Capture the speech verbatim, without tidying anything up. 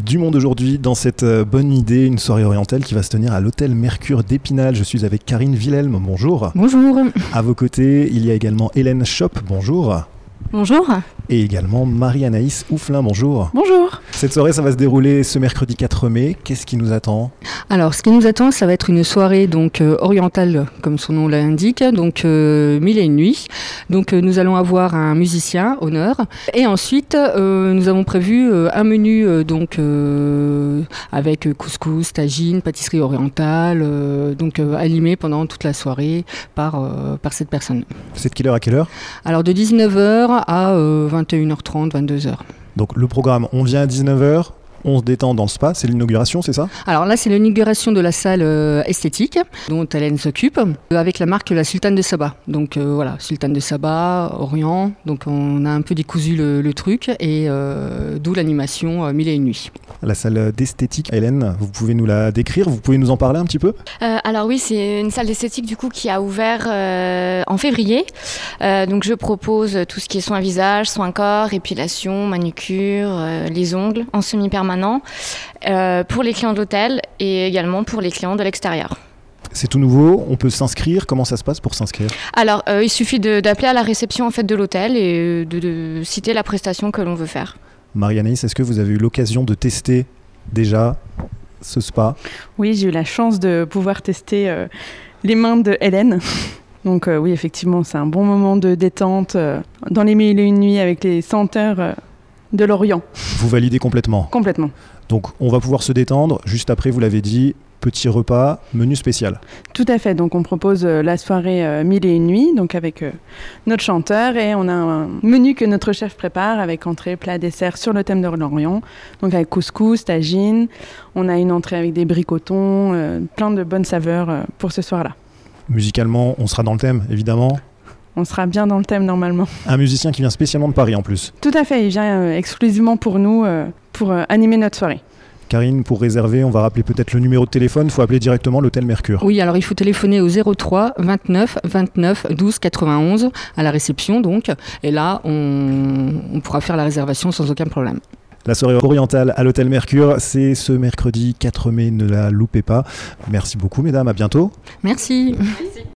Du monde aujourd'hui dans cette bonne idée, une soirée orientale qui va se tenir à l'hôtel Mercure d'Épinal. Je suis avec Karine Wilhelm, bonjour. Bonjour. À vos côtés, il y a également Hélène Schopp, bonjour. Bonjour. Et également Marie-Anaïs Ouflin, bonjour. Bonjour. Cette soirée, ça va se dérouler ce mercredi quatre mai. Qu'est-ce qui nous attend ? Alors, ce qui nous attend, ça va être une soirée donc euh, orientale, comme son nom l'indique, donc euh, mille et une nuits. Donc, euh, nous allons avoir un musicien, honneur, et ensuite, euh, nous avons prévu euh, un menu euh, donc euh, avec couscous, tagine, pâtisserie orientale, euh, donc euh, animé pendant toute la soirée par euh, par cette personne. C'est de quelle heure à quelle heure ? Alors, de dix-neuf heures à euh, vingt et une heures trente, vingt-deux heures. Donc le programme, on vient à dix-neuf heures, on se détend dans le spa, c'est l'inauguration, c'est ça ? Alors là, c'est l'inauguration de la salle euh, esthétique dont Hélène s'occupe, euh, avec la marque La Sultane de Saba. Donc euh, voilà, Sultane de Saba, Orient, donc on a un peu décousu le, le truc, et euh, d'où l'animation euh, Mille et une nuits. La salle d'esthétique, Hélène, vous pouvez nous la décrire, vous pouvez nous en parler un petit peu ? euh, Alors oui, c'est une salle d'esthétique du coup qui a ouvert euh, en février. Euh, donc je propose tout ce qui est soins visage, soins corps, épilation, manucure, euh, les ongles en semi-permanent. Euh, pour les clients de l'hôtel et également pour les clients de l'extérieur. C'est tout nouveau, on peut s'inscrire, comment ça se passe pour s'inscrire ? Alors euh, il suffit de, d'appeler à la réception en fait, de l'hôtel et de, de citer la prestation que l'on veut faire. Marie-Anaïs, est-ce que vous avez eu l'occasion de tester déjà ce spa ? Oui, j'ai eu la chance de pouvoir tester euh, les mains de Hélène. Donc euh, oui, effectivement, c'est un bon moment de détente euh, dans les mille et une nuits avec les senteurs euh, de l'Orient. Vous validez complètement ? Complètement. Donc on va pouvoir se détendre, juste après vous l'avez dit, petit repas, menu spécial. Tout à fait, donc on propose euh, la soirée euh, mille et une nuits, donc avec euh, notre chanteur, et on a un menu que notre chef prépare avec entrée, plat, dessert sur le thème de l'Orient, donc avec couscous, tagine, on a une entrée avec des bricotons, euh, plein de bonnes saveurs euh, pour ce soir-là. Musicalement, on sera dans le thème, évidemment. On sera bien dans le thème normalement. Un musicien qui vient spécialement de Paris en plus. Tout à fait, il vient euh, exclusivement pour nous, euh, pour euh, animer notre soirée. Karine, pour réserver, on va rappeler peut-être le numéro de téléphone, il faut appeler directement l'hôtel Mercure. Oui, alors il faut téléphoner au zéro trois vingt-neuf vingt-neuf douze quatre-vingt-onze à la réception donc, et là on, on pourra faire la réservation sans aucun problème. La soirée orientale à l'hôtel Mercure, c'est ce mercredi quatre mai, ne la loupez pas. Merci beaucoup mesdames, à bientôt. Merci. Merci.